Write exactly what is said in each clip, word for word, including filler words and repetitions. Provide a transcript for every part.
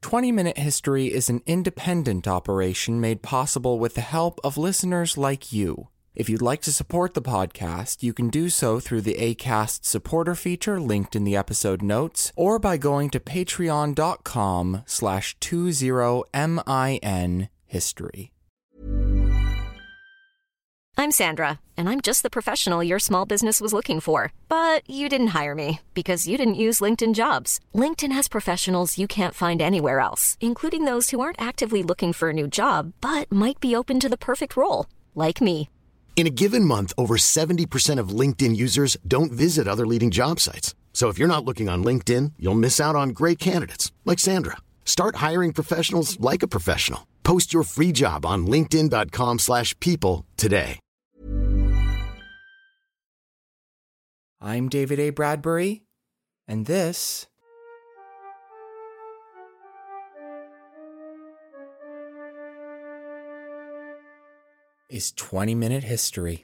twenty minute History is an independent operation made possible with the help of listeners like you. If you'd like to support the podcast, you can do so through the Acast supporter feature linked in the episode notes, or by going to patreon.com slash 20min history. I'm Sandra, and I'm just the professional your small business was looking for. But you didn't hire me because you didn't use LinkedIn Jobs. LinkedIn has professionals you can't find anywhere else, including those who aren't actively looking for a new job, but might be open to the perfect role, like me. In a given month, over seventy percent of LinkedIn users don't visit other leading job sites. So if you're not looking on LinkedIn, you'll miss out on great candidates like Sandra. Start hiring professionals like a professional. Post your free job on linkedin.com slash people today. I'm David A. Bradbury, and this is twenty minute History.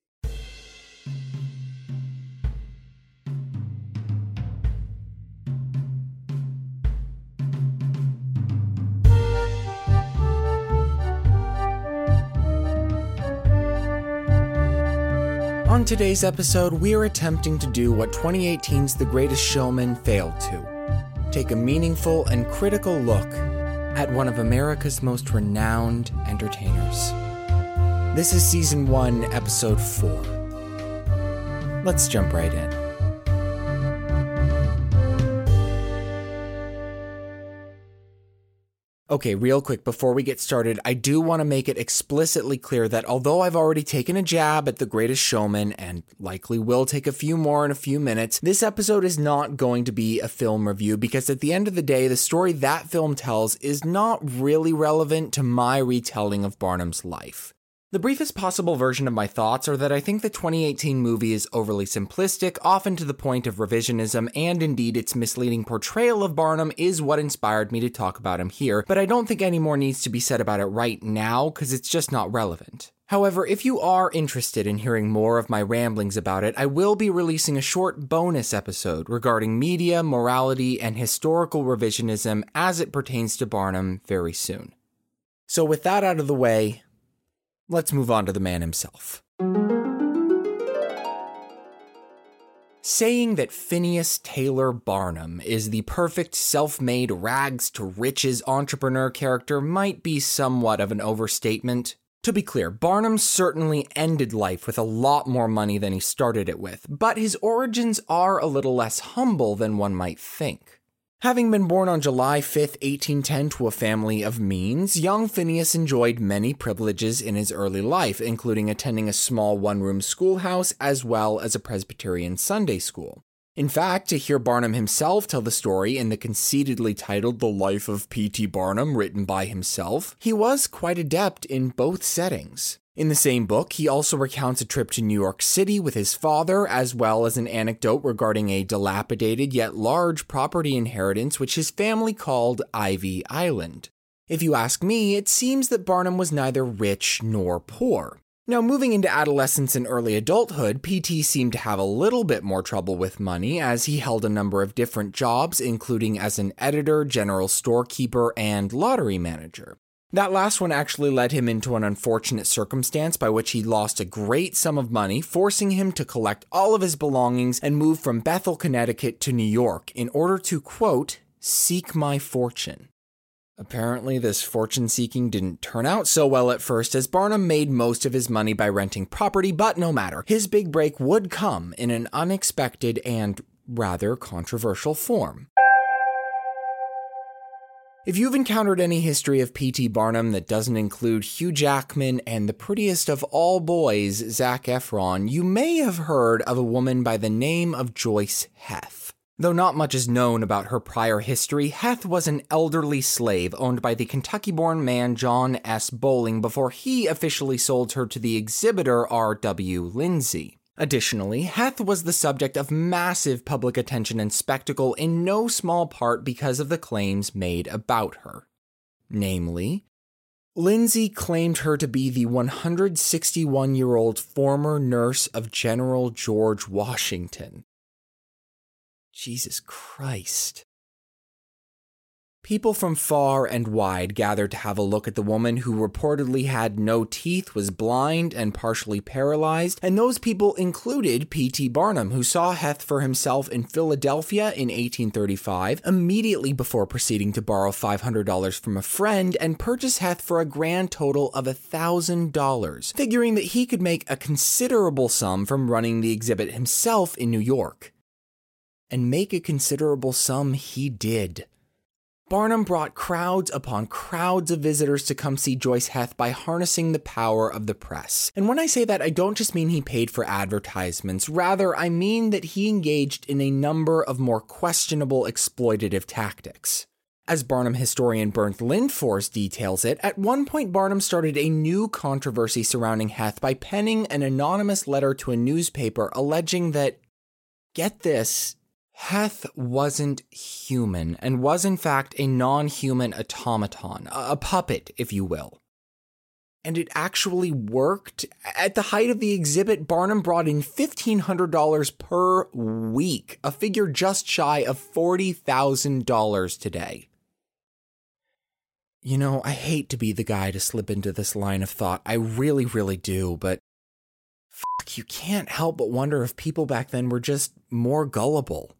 On today's episode, we're attempting to do what twenty eighteen's The Greatest Showman failed to. Take a meaningful and critical look at one of America's most renowned entertainers. This is Season one, Episode four. Let's jump right in. Okay, real quick, before we get started, I do want to make it explicitly clear that although I've already taken a jab at The Greatest Showman, and likely will take a few more in a few minutes, this episode is not going to be a film review because at the end of the day, the story that film tells is not really relevant to my retelling of Barnum's life. The briefest possible version of my thoughts are that I think the twenty eighteen movie is overly simplistic, often to the point of revisionism, and indeed its misleading portrayal of Barnum is what inspired me to talk about him here, but I don't think any more needs to be said about it right now, because it's just not relevant. However, if you are interested in hearing more of my ramblings about it, I will be releasing a short bonus episode regarding media, morality, and historical revisionism as it pertains to Barnum very soon. So with that out of the way, let's move on to the man himself. Saying that Phineas Taylor Barnum is the perfect self-made rags-to-riches entrepreneur character might be somewhat of an overstatement. To be clear, Barnum certainly ended life with a lot more money than he started it with, but his origins are a little less humble than one might think. Having been born on July fifth, eighteen ten to a family of means, young Phineas enjoyed many privileges in his early life, including attending a small one-room schoolhouse as well as a Presbyterian Sunday school. In fact, to hear Barnum himself tell the story in the conceitedly titled The Life of P T Barnum written by himself, he was quite adept in both settings. In the same book, he also recounts a trip to New York City with his father, as well as an anecdote regarding a dilapidated yet large property inheritance which his family called Ivy Island. If you ask me, it seems that Barnum was neither rich nor poor. Now, moving into adolescence and early adulthood, P T seemed to have a little bit more trouble with money, as he held a number of different jobs, including as an editor, general storekeeper, and lottery manager. That last one actually led him into an unfortunate circumstance by which he lost a great sum of money, forcing him to collect all of his belongings and move from Bethel, Connecticut to New York in order to, quote, seek my fortune. Apparently, this fortune-seeking didn't turn out so well at first, as Barnum made most of his money by renting property, but no matter, his big break would come in an unexpected and rather controversial form. If you've encountered any history of P T Barnum that doesn't include Hugh Jackman and the prettiest of all boys, Zac Efron, you may have heard of a woman by the name of Joyce Heth. Though not much is known about her prior history, Heth was an elderly slave owned by the Kentucky-born man John S. Bowling before he officially sold her to the exhibitor R W Lindsay. Additionally, Heth was the subject of massive public attention and spectacle in no small part because of the claims made about her. Namely, Lindsay claimed her to be the one hundred sixty-one-year-old former nurse of General George Washington. Jesus Christ. People from far and wide gathered to have a look at the woman who reportedly had no teeth, was blind, and partially paralyzed, and those people included P T Barnum, who saw Heth for himself in Philadelphia in eighteen thirty-five, immediately before proceeding to borrow five hundred dollars from a friend and purchase Heth for a grand total of one thousand dollars, figuring that he could make a considerable sum from running the exhibit himself in New York. And make a considerable sum he did. Barnum brought crowds upon crowds of visitors to come see Joyce Heth by harnessing the power of the press. And when I say that, I don't just mean he paid for advertisements. Rather, I mean that he engaged in a number of more questionable exploitative tactics. As Barnum historian Bernd Lindfors details it, at one point Barnum started a new controversy surrounding Heth by penning an anonymous letter to a newspaper alleging that, get this, Heth wasn't human and was in fact a non-human automaton, a puppet, if you will. And it actually worked. At the height of the exhibit, Barnum brought in fifteen hundred dollars per week, a figure just shy of forty thousand dollars today. You know, I hate to be the guy to slip into this line of thought. I really, really do, but fuck, you can't help but wonder if people back then were just more gullible.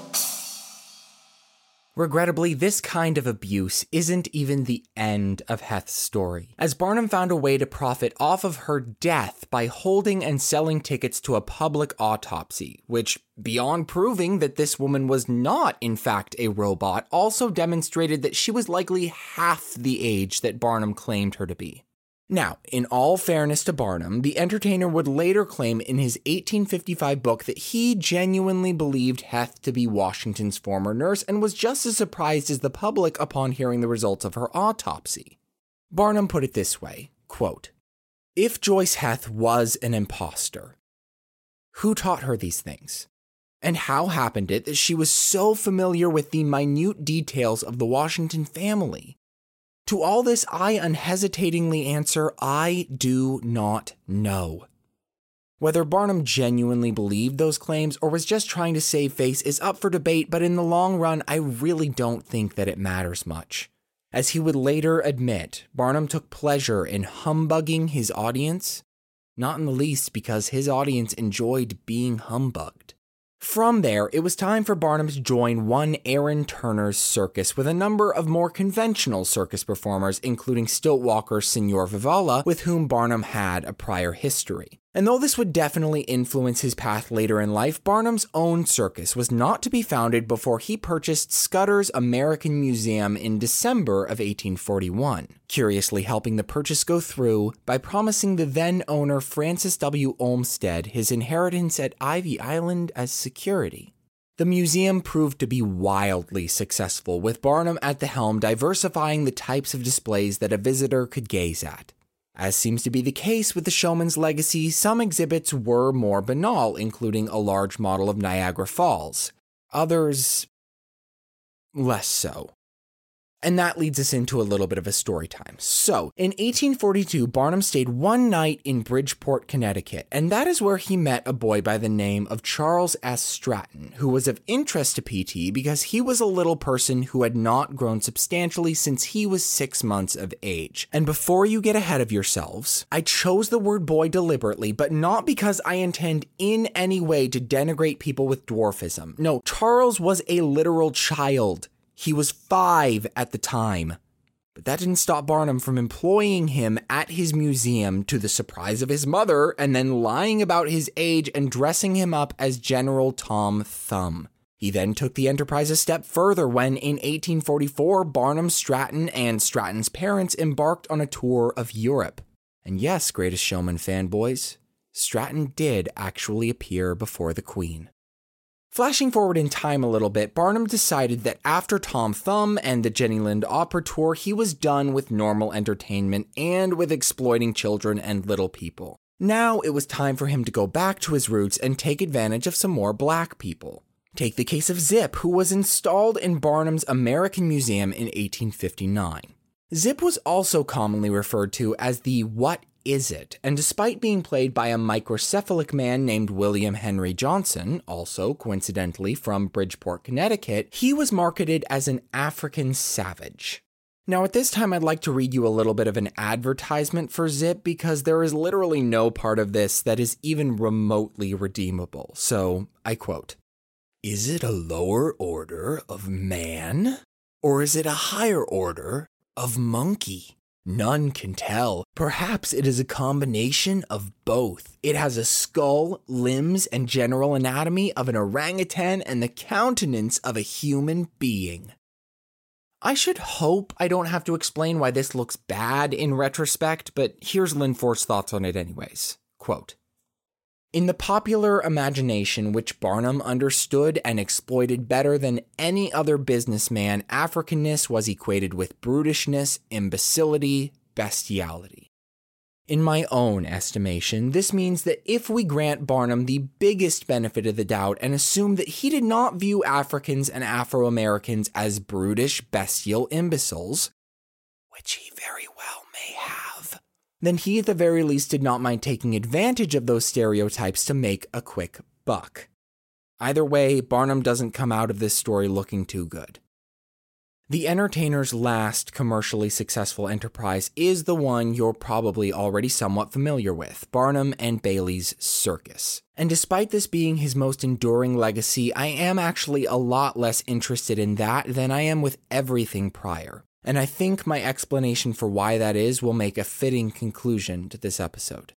Regrettably, this kind of abuse isn't even the end of Heth's story, as Barnum found a way to profit off of her death by holding and selling tickets to a public autopsy, which, beyond proving that this woman was not, in fact, a robot, also demonstrated that she was likely half the age that Barnum claimed her to be. Now, in all fairness to Barnum, the entertainer would later claim in his eighteen fifty-five book that he genuinely believed Heth to be Washington's former nurse and was just as surprised as the public upon hearing the results of her autopsy. Barnum put it this way, quote, "If Joyce Heth was an imposter, who taught her these things? And how happened it that she was so familiar with the minute details of the Washington family? To all this, I unhesitatingly answer, I do not know." Whether Barnum genuinely believed those claims or was just trying to save face is up for debate, but in the long run, I really don't think that it matters much. As he would later admit, Barnum took pleasure in humbugging his audience, not in the least because his audience enjoyed being humbugged. From there, it was time for Barnum to join one Aaron Turner's circus with a number of more conventional circus performers, including stilt walker Signor Vivala, with whom Barnum had a prior history. And though this would definitely influence his path later in life, Barnum's own circus was not to be founded before he purchased Scudder's American Museum in December of eighteen forty-one, curiously helping the purchase go through by promising the then owner Francis W. Olmsted his inheritance at Ivy Island as security. The museum proved to be wildly successful, with Barnum at the helm diversifying the types of displays that a visitor could gaze at. As seems to be the case with the showman's legacy, some exhibits were more banal, including a large model of Niagara Falls. Others, less so. And that leads us into a little bit of a story time. So, in eighteen forty-two, Barnum stayed one night in Bridgeport, Connecticut, and that is where he met a boy by the name of Charles S. Stratton, who was of interest to P T because he was a little person who had not grown substantially since he was six months of age. And before you get ahead of yourselves, I chose the word boy deliberately, but not because I intend in any way to denigrate people with dwarfism. No, Charles was a literal child. He was five at the time. But that didn't stop Barnum from employing him at his museum to the surprise of his mother and then lying about his age and dressing him up as General Tom Thumb. He then took the enterprise a step further when, in eighteen forty-four, Barnum, Stratton, and Stratton's parents embarked on a tour of Europe. And yes, Greatest Showman fanboys, Stratton did actually appear before the Queen. Flashing forward in time a little bit, Barnum decided that after Tom Thumb and the Jenny Lind Opera Tour, he was done with normal entertainment and with exploiting children and little people. Now it was time for him to go back to his roots and take advantage of some more black people. Take the case of Zip, who was installed in Barnum's American Museum in eighteen fifty-nine. Zip was also commonly referred to as the What is it? And despite being played by a microcephalic man named William Henry Johnson, also coincidentally from Bridgeport, Connecticut, he was marketed as an African savage. Now at this time I'd like to read you a little bit of an advertisement for Zip because there is literally no part of this that is even remotely redeemable. So, I quote, "Is it a lower order of man? Or is it a higher order of monkey? None can tell. Perhaps it is a combination of both. It has a skull, limbs, and general anatomy of an orangutan and the countenance of a human being." I should hope I don't have to explain why this looks bad in retrospect, but here's Linforth's thoughts on it anyways. Quote, "In the popular imagination, which Barnum understood and exploited better than any other businessman, Africanness was equated with brutishness, imbecility, bestiality. In my own estimation, this means that if we grant Barnum the biggest benefit of the doubt and assume that he did not view Africans and Afro-Americans as brutish, bestial imbeciles, which he very well may have, then he at the very least did not mind taking advantage of those stereotypes to make a quick buck. Either way, Barnum doesn't come out of this story looking too good. The entertainer's last commercially successful enterprise is the one you're probably already somewhat familiar with, Barnum and Bailey's Circus. And despite this being his most enduring legacy, I am actually a lot less interested in that than I am with everything prior. And I think my explanation for why that is will make a fitting conclusion to this episode.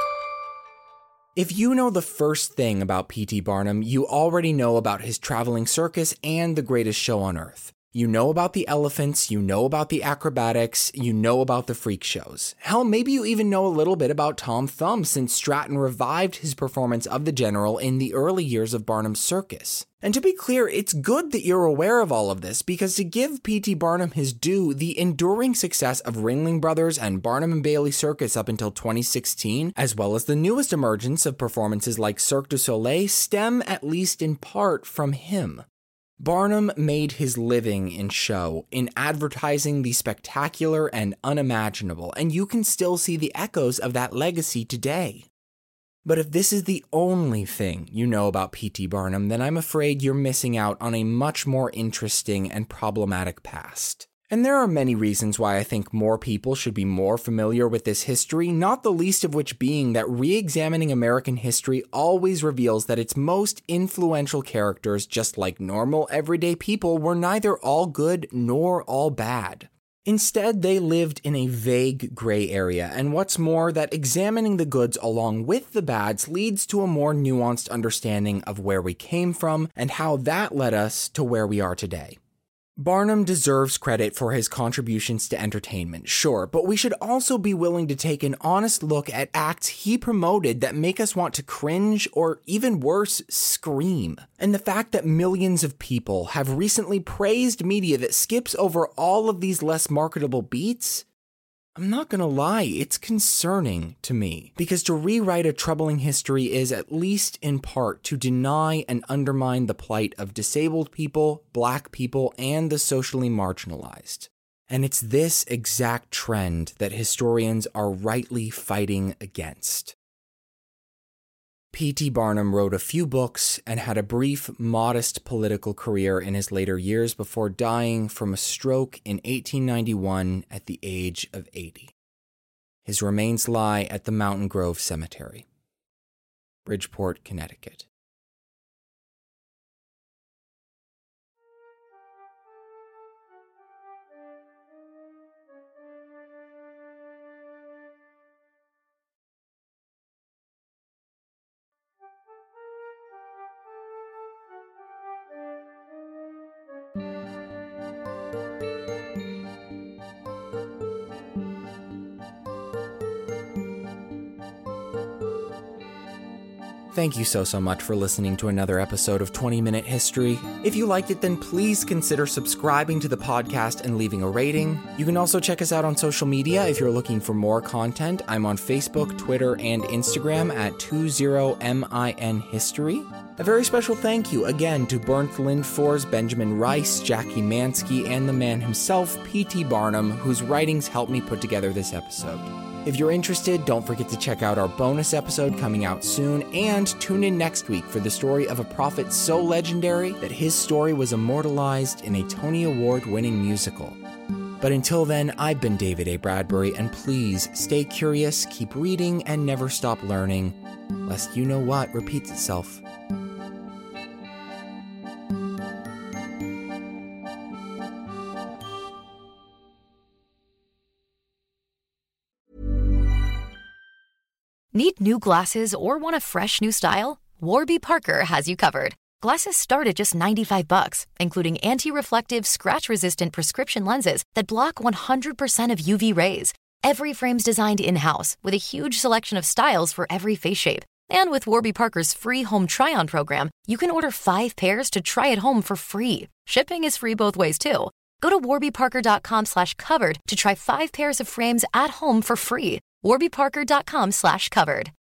If you know the first thing about P T Barnum, you already know about his traveling circus and the greatest show on earth. You know about the elephants, you know about the acrobatics, you know about the freak shows. Hell, maybe you even know a little bit about Tom Thumb since Stratton revived his performance of the General in the early years of Barnum's circus. And to be clear, it's good that you're aware of all of this because to give P T Barnum his due, the enduring success of Ringling Brothers and Barnum and Bailey Circus up until twenty sixteen, as well as the newest emergence of performances like Cirque du Soleil, stem at least in part from him. Barnum made his living in show, in advertising the spectacular and unimaginable, and you can still see the echoes of that legacy today. But if this is the only thing you know about P T Barnum, then I'm afraid you're missing out on a much more interesting and problematic past. And there are many reasons why I think more people should be more familiar with this history, not the least of which being that re-examining American history always reveals that its most influential characters, just like normal everyday people, were neither all good nor all bad. Instead, they lived in a vague gray area, and what's more, that examining the goods along with the bads leads to a more nuanced understanding of where we came from and how that led us to where we are today. Barnum deserves credit for his contributions to entertainment, sure, but we should also be willing to take an honest look at acts he promoted that make us want to cringe or, even worse, scream. And the fact that millions of people have recently praised media that skips over all of these less marketable beats, I'm not gonna lie, it's concerning to me, because to rewrite a troubling history is, at least in part, to deny and undermine the plight of disabled people, black people, and the socially marginalized. And it's this exact trend that historians are rightly fighting against. P T Barnum wrote a few books and had a brief, modest political career in his later years before dying from a stroke in eighteen ninety-one at the age of eighty. His remains lie at the Mountain Grove Cemetery, Bridgeport, Connecticut. Thank you so, so much for listening to another episode of twenty minute History. If you liked it, then please consider subscribing to the podcast and leaving a rating. You can also check us out on social media if you're looking for more content. I'm on Facebook, Twitter, and Instagram at twenty min history. A very special thank you again to Bernd Lindfors, Benjamin Rice, Jackie Mansky, and the man himself, P T Barnum, whose writings helped me put together this episode. If you're interested, don't forget to check out our bonus episode coming out soon, and tune in next week for the story of a prophet so legendary that his story was immortalized in a Tony Award-winning musical. But until then, I've been David A. Bradbury, and please stay curious, keep reading, and never stop learning, lest you know what repeats itself. Need new glasses or want a fresh new style? Warby Parker has you covered. Glasses start at just ninety-five bucks, including anti-reflective, scratch-resistant prescription lenses that block one hundred percent of U V rays. Every frame's designed in-house with a huge selection of styles for every face shape. And with Warby Parker's free home try-on program, you can order five pairs to try at home for free. Shipping is free both ways, too. Go to warbyparker.com slash covered to try five pairs of frames at home for free. warbyparker.com slash covered.